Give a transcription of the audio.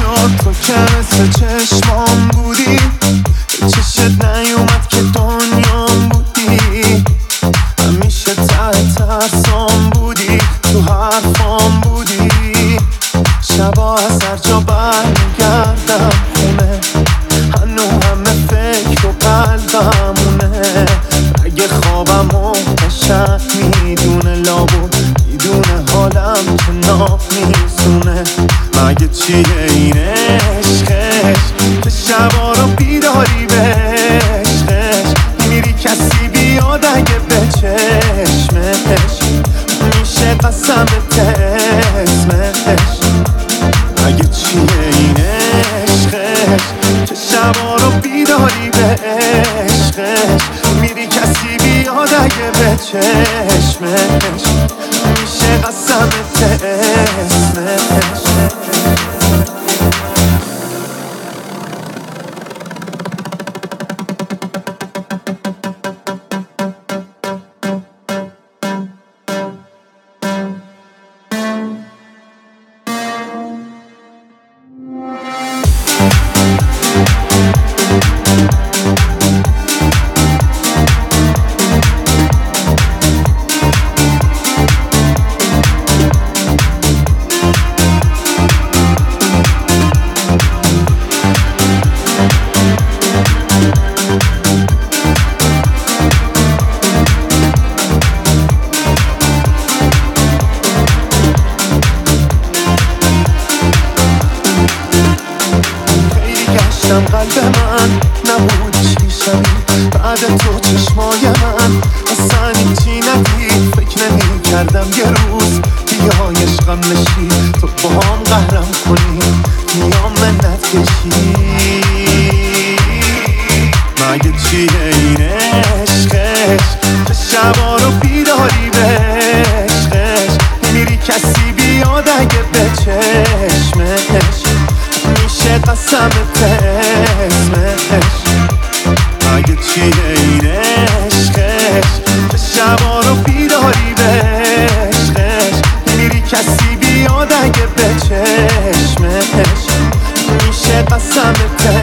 شد تو که مثل چشمام بودی، به چشت نیومد که دنیام بودی، همیشه ته ترسام بودی، تو حرفام بودی. شبا از هر جا برمیگردم خونه، هنو همه فکر و قلبمونه. اگه خوابم و قشنگ میدونه، لابد میدونه حالم که ناب میزونه. مگه چیه این عشقش که شبا رو بیداری به عشقش؟ میری کسی بیاد اگه به چشمش میشه قسمت اسمش. مگه چیه این عشقش که شبا رو بیداری به عشقش؟ میری کسی بیاد اگه به چشمش میشه قسمت اسمش. قلب من نبود چیشم، بعد تو چشمای من اصلا هیچی ندید. فکر نمی کردم یه روز بیای عشقم نشی، تو با هم قهرم کنی میام منت کشی. مگه چیه این عشقش که شبا رو بیداری به عشقش؟ میری کسی بیاد اگه به چشمش میشه قسمت اسمش. مگه چیه این عشقش که شبا رو بیداری به عشقش؟ میری کسی بیاد اگه به چشمش میشه قسمت